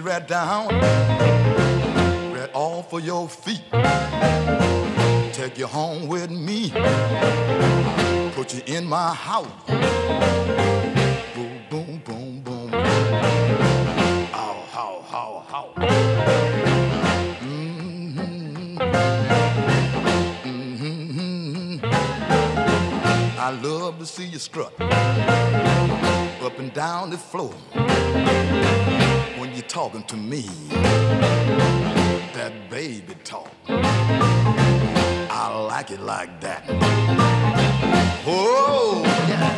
you right down, right off of your feet. Take you home with me, put you in my house. Boom, boom, boom, boom. Ow, how, how, how. I love to see you strut up and down the floor when you're talking to me. That baby talk, I like it like that. Oh, yeah.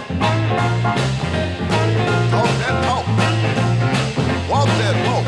Talk that talk, walk that walk.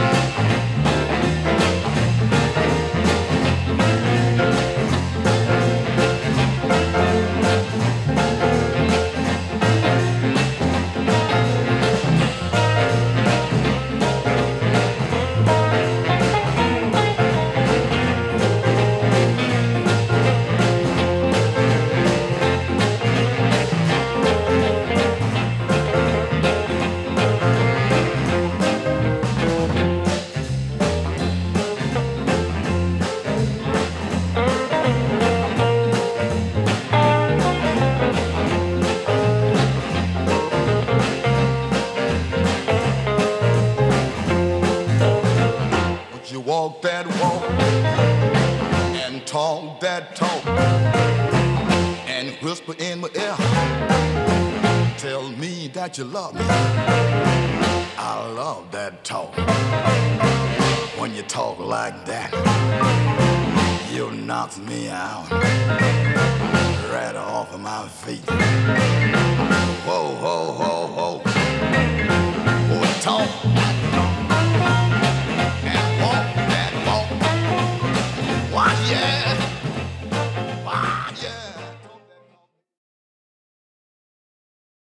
You walk that walk and talk that talk and whisper in my ear, tell me that you love me. I love that talk. When you talk like that, you knock me out right off of my feet. Whoa, whoa, whoa, whoa. Oh, talk.